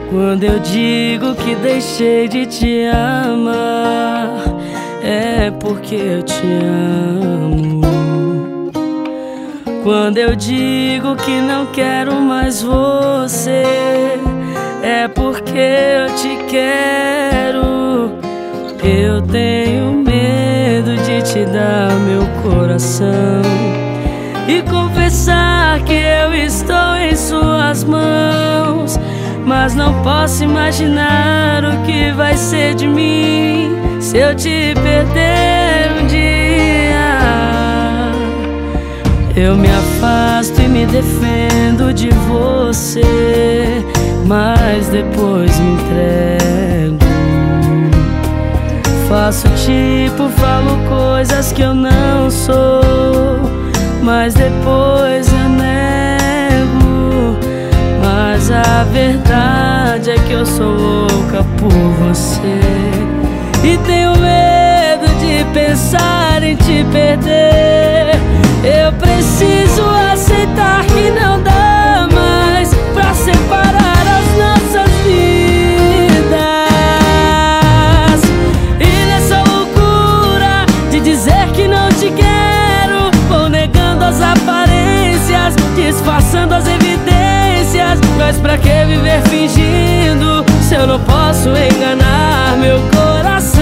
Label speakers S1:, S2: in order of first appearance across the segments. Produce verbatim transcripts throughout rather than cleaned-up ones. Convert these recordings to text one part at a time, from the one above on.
S1: Quando eu digo que deixei de te amar, é porque eu te amo. Quando eu digo que não quero mais você, é porque eu te quero. Eu tenho medo de te dar meu coração e confessar que eu estou em suas mãos, mas não posso imaginar o que vai ser de mim se eu te perder um dia. Eu me afasto e me defendo de você, mas depois me entrego. Faço tipo, falo coisas que eu não sou, mas depois eu nego. Mas a verdade é que eu sou louca por você e tenho medo de pensar em te perder. Eu preciso aceitar que não dá mais pra separar as nossas vidas. E nessa loucura de dizer que não te quero, vou negando as aparências, disfarçando as evidências. Mas pra que viver fingindo se eu não posso enganar meu coração?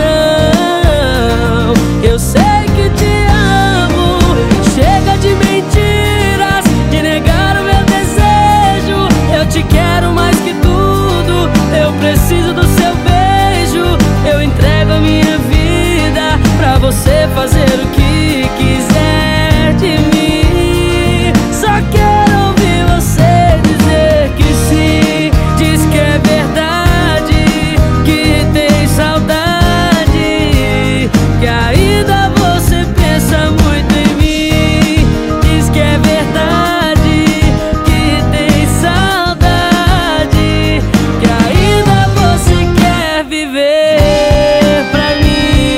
S1: Eu sei que te amo, chega de mentiras, de negar o meu desejo. Eu te quero mais que tudo, eu preciso do seu beijo. Eu entrego a minha vida pra você fazer o que quiser de mim. Só quero ouvir você dizer que sim, diz que é verdade, que tem saudade, que ainda você pensa muito em mim. Diz que é verdade, que tem saudade, que ainda você quer viver pra mim.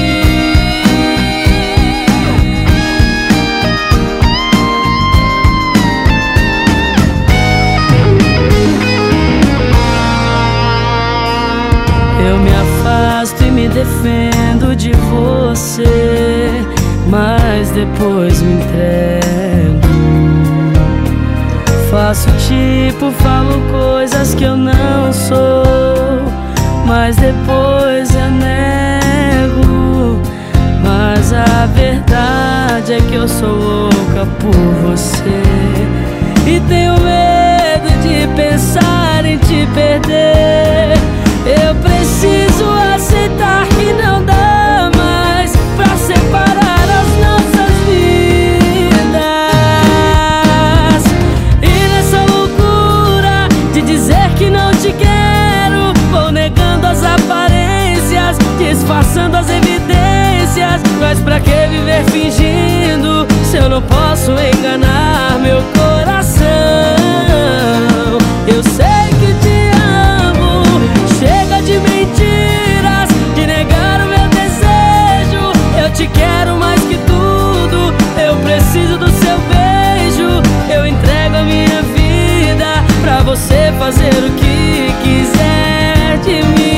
S1: Eu me afasto e me defendo de você, mas depois me entrego. Faço tipo, falo coisas que eu não sou, mas depois eu nego. Mas a verdade é que eu sou louca por você e tenho medo de pensar em te perder. Eu preciso aceitar que não dá mais pra separar as nossas vidas. E nessa loucura de dizer que não te quero, vou negando as aparências, disfarçando as evidências. Mas pra que viver fingindo se eu não posso enganar meu coração? Eu sei que te amo, chega de mentiras, de negar o meu desejo. Eu te quero mais que tudo, eu preciso do seu beijo. Eu entrego a minha vida pra você fazer o que quiser de mim.